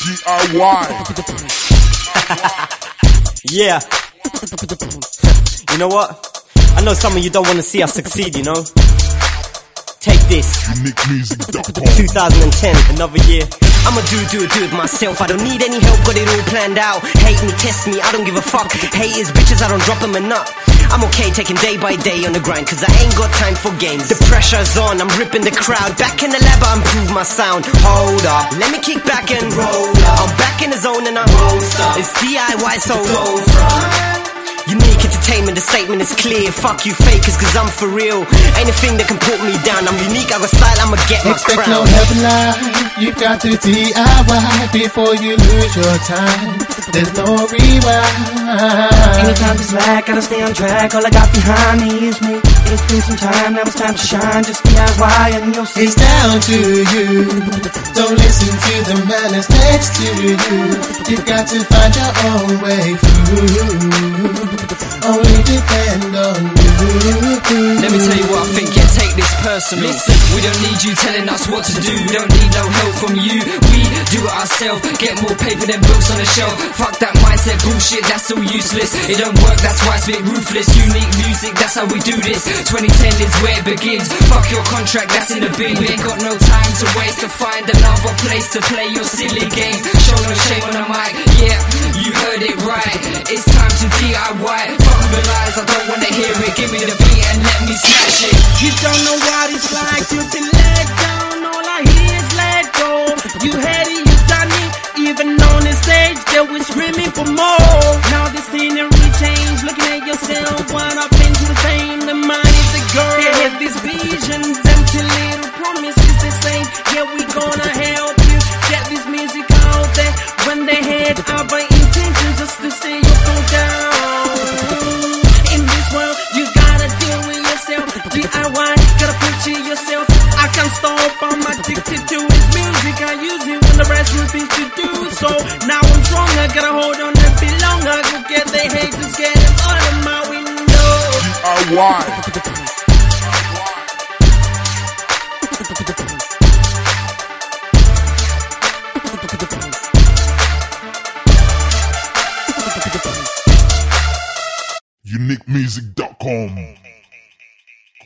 DIY. Yeah. You know what? I know some of you don't want to see us succeed, you know? Take this. UniqueMusic.com. 2010, another year. I'ma do it myself. I don't need any help, got it all planned out. Hate me, test me, I don't give a fuck. Haters, bitches, I don't drop them a nut. I'm okay taking day by day on the grind, cause I ain't got time for games. The pressure's on, I'm ripping the crowd. Back in the lab, I improve my sound. Hold up, let me kick back and roll up. I'm back in the zone and I'm it's DIY, so go front. Unique entertainment, the statement is clear. Fuck you fakers, cause I'm for real. Ain't a thing that can put me down. I'm unique, I got style, I'ma get my Expect crown. no help in life, you got to DIY before you lose your time. There's no rewind. Anytime to slack, gotta stay on track. All I got behind me is me. It's been some time, now it's time to shine. Just DIY and you'll see. It's down to you. Don't listen to the man that's next to you. You've got to find your own way through. Only depend on you. Let me tell you what I think, yeah, take this personal. Listen, we don't need you telling us what to do. We don't need no help from you. We do it ourselves. Get more paper than books on the shelf. Fuck that mindset bullshit, that's all useless. It don't work, that's why it's a bit ruthless. Unique music, that's how we do this. 2010 is where it begins. Fuck your contract, that's in the bin. We ain't got no time to waste to find another place to play your silly game. Show no shame on the mic, yeah, you heard it right. It's time to DIY. Fuck the lies, I don't wanna hear it. Give me the beat and let me smash it. You don't know what it's like to be let down. All I hear is let go. You had it, you done it. Even on the stage, they were screaming for more. Now the scenery change. Looking at yourself, what up into the fame. The mind is the girl. They have these visions, empty little promises they say. Yeah, we gonna help you get this music out there. When they head out by intentions just to see you go down. In this world, you gotta deal with yourself. DIY, gotta picture yourself. I can't stop, I'm addicted to his music. I use it when the rest refuse to do so. Now I'm stronger, gotta hold on a bit longer. Go get the haters, get them out of my window. DIY.